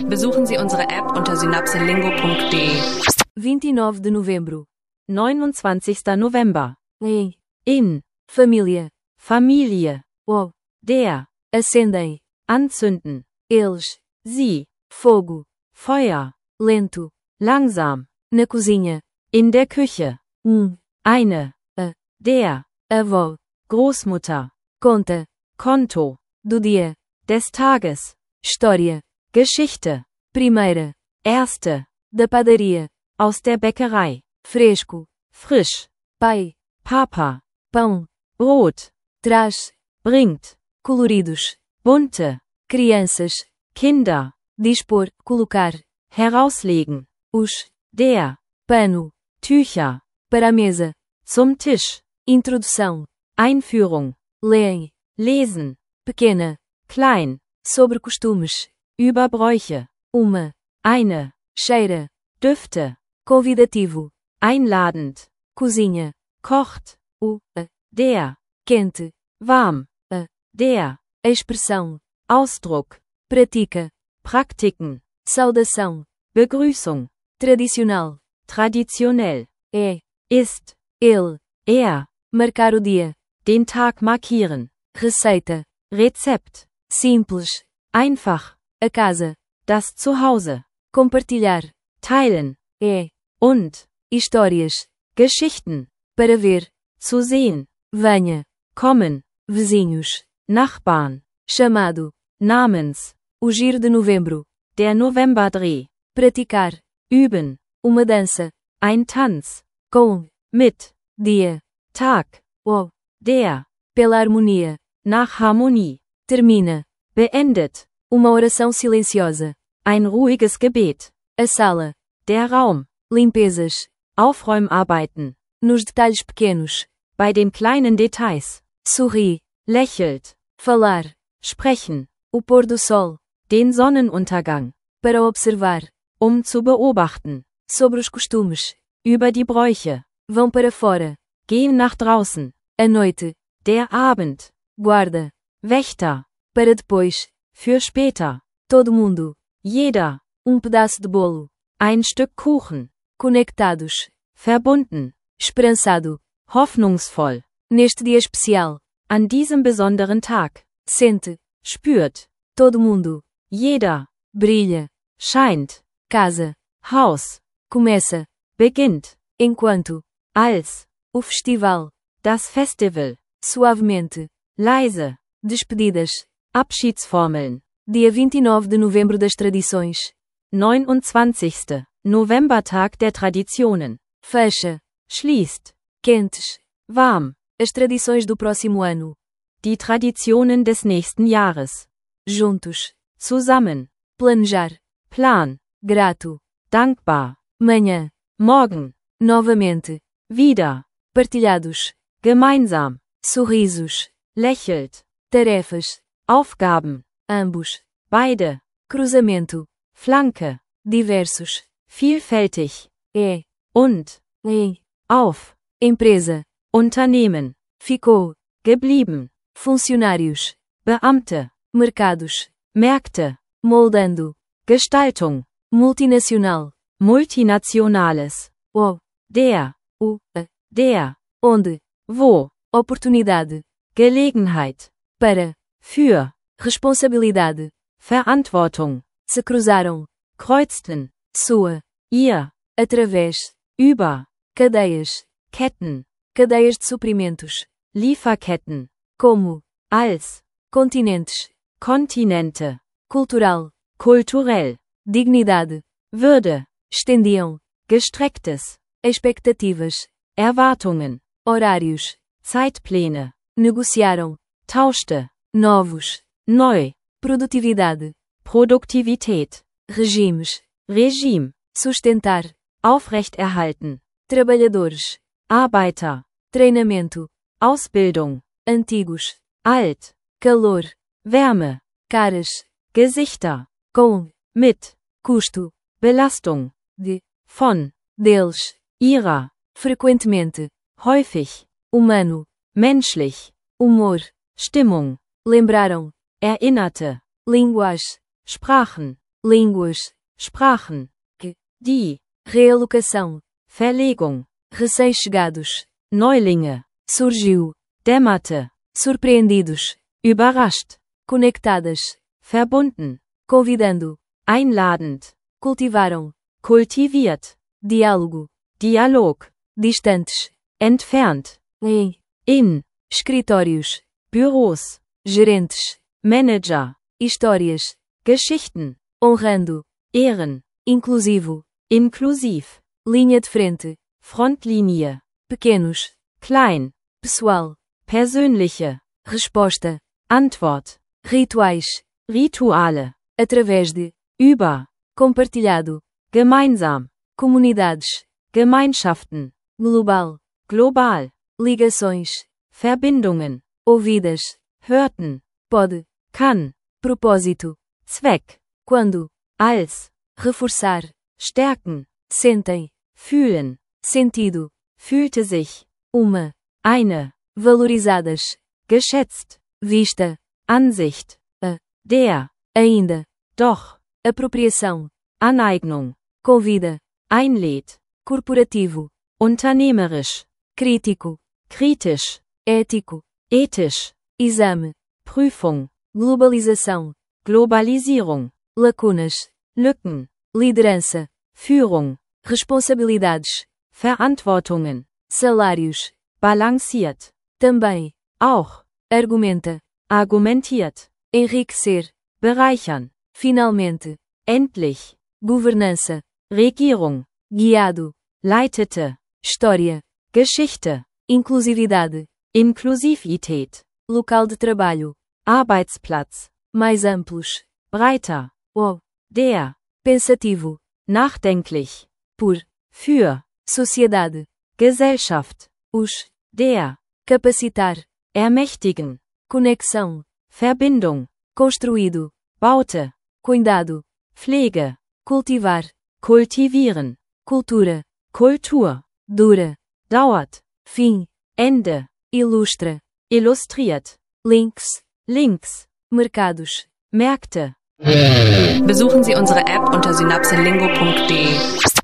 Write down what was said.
Besuchen Sie unsere App unter synapselingo.de. 29 de novembro. 29. November. In. Família. Familie. O. Der. Acendem. Anzünden. Eles. Sie. Fogo. Feuer. Lento. Langsam. Na cozinha. In der Küche. Eine. A. Der. Avó. Großmutter. Conta. Konto. Do dia. Des Tages. História. Geschichte. Primeira. Erste. Da padaria. Aus der Bäckerei. Fresco. Frisch. Pai. Papa. Pão. Brot. Traz. Bringt. Coloridos. Bunte. Crianças. Kinder. Dispor. Colocar. Herauslegen. Os. Der. Pano. Tücher. Para a mesa. Zum Tisch. Introdução. Einführung. Leem. Lesen. Pequena. Klein. Sobre costumes. Über Bräuche. Uma. Eine. Cheira. Düfte. Convidativo. Einladend. Cozinha. Kocht. O. A. Der. Quente. Warm. A. Der. Expressão. Ausdruck. Pratica. Praktiken. Saudação. Begrüßung. Tradicional. Traditionell. É. Ist. Ele. Er. Marcar o dia. Den Tag markieren. Receita. Rezept. Simples. Einfach. A casa. Das Zuhause. Compartilhar. Teilen. É. Und. Histórias. Geschichten. Para ver. Zu sehen. Venha. Kommen. Vizinhos. Nachbarn. Chamado. Namens. O giro de novembro. Der Novemberdreh. Praticar. Üben. Uma dança. Ein Tanz. Com. Mit. Dia. Tag. O. Der. Pela harmonia. Nach Harmonie. Termina. Beendet. Uma oração silenciosa. Ein ruhiges Gebet. A sala. Der Raum. Limpezas. Aufräumarbeiten. Nos detalhes pequenos. Bei den kleinen Details. Sorri. Lächelt. Falar. Sprechen. O pôr do sol. Den Sonnenuntergang. Para observar. Zu beobachten. Sobre os costumes. Über die Bräuche. Vão para fora. Gehen nach draußen. A noite. Der Abend. Guarda. Wächter. Para depois. Für später. Todo mundo. Jeder. Pedaço de bolo. Ein Stück Kuchen. Conectados. Verbunden. Esperançado. Hoffnungsvoll. Neste dia especial. An diesem besonderen Tag. Sente. Spürt. Todo mundo. Jeder. Brilha. Scheint. Casa. Haus. Começa. Beginnt. Enquanto. Als. O festival. Das Festival. Suavemente. Leise. Despedidas. Abschiedsformeln. Dia 29 de novembro das tradições. 29. Novembertag der Traditionen. Fecha. Schließt. Quentes. Warm. As tradições do próximo ano. Die Traditionen des nächsten Jahres. Juntos. Zusammen. Planejar. Plan. Grato. Dankbar. Manhã. Morgen. Novamente. Wieder. Partilhados. Gemeinsam. Sorrisos. Lächelt. Tarefas. Aufgaben. Ambos. Beide. Cruzamento. Flanke. Diversos. Vielfältig. É. Und. Em. Auf. Empresa. Unternehmen. Ficou. Geblieben. Funcionários. Beamte. Mercados. Märkte. Moldando. Gestaltung. Multinacional. Multinationales. O. Der. O. A. Der. Onde. Wo. Oportunidade. Gelegenheit. Para. Für. Responsabilidade. Verantwortung. Se cruzaram. Kreuzten. Sua. Ihr. Através. Über. Cadeias. Ketten. Cadeias de suprimentos. Lieferketten. Como. Als. Continentes. Kontinente. Cultural. Kulturell. Dignidade. Würde. Estendiam. Gestrecktes. Expectativas. Erwartungen. Horários. Zeitpläne. Negociaram. Tauschte. Novos. Neu. Produtividade. Produktivität. Regimes. Regime. Sustentar. Aufrechterhalten. Trabalhadores. Arbeiter. Treinamento. Ausbildung. Antigos. Alt. Calor. Wärme. Caras. Gesichter. Com. Mit. Custo. Belastung. De. Von. Deles. Ihrer. Frequentemente. Häufig. Humano. Menschlich. Humor. Stimmung. Lembraram. Erinnerte. Linguagem. Sprachen. línguas, Sprachen, que, die, realocação, Verlegung, recém-chegados, Neulinge, surgiu, dämmerte, surpreendidos, überrascht, conectadas, verbunden, convidando, einladend, cultivaram, kultiviert, diálogo, Dialog, distantes, entfernt, em, in, escritórios, Büros, gerentes, Manager, histórias, Geschichten, honrando, Ehren, inclusivo, inklusiv, linha de frente, Frontlinie, pequenos, klein, pessoal, persönliche, resposta, Antwort, rituais, Rituale, através de, über, compartilhado, gemeinsam, comunidades, Gemeinschaften, global, global, ligações, Verbindungen, ouvidas, hörten, pode, kann, propósito, Zweck, quando, als, reforçar, stärken, sentem, fühlen, sentido, fühlte sich, uma, eine, valorizadas, geschätzt, vista, Ansicht, der, ainda, doch, apropriação, Aneignung, convida, einlädt, corporativo, unternehmerisch, crítico, kritisch, ético, ethisch, exame, Prüfung, globalização, Globalisierung, lacunas, Lücken, liderança, Führung, responsabilidades, Verantwortungen, salários, balanciert, também, auch, argumenta, argumentiert, enriquecer, bereichern, finalmente, endlich, governança, Regierung, guiado, leitete, história, Geschichte, inclusividade, Inklusivität, local de trabalho, Arbeitsplatz, mais amplos, breiter, o, der, pensativo, nachdenklich, por, für, sociedade, Gesellschaft, os, der, capacitar, ermächtigen, conexão, Verbindung, construído, Baute, cuidado, Pflege, cultivar, kultivieren, cultura, Kultur, dura, dauert, fim, Ende, ilustra, illustriert, links, links, mercados. Märkte. Besuchen Sie unsere App unter synapselingo.de.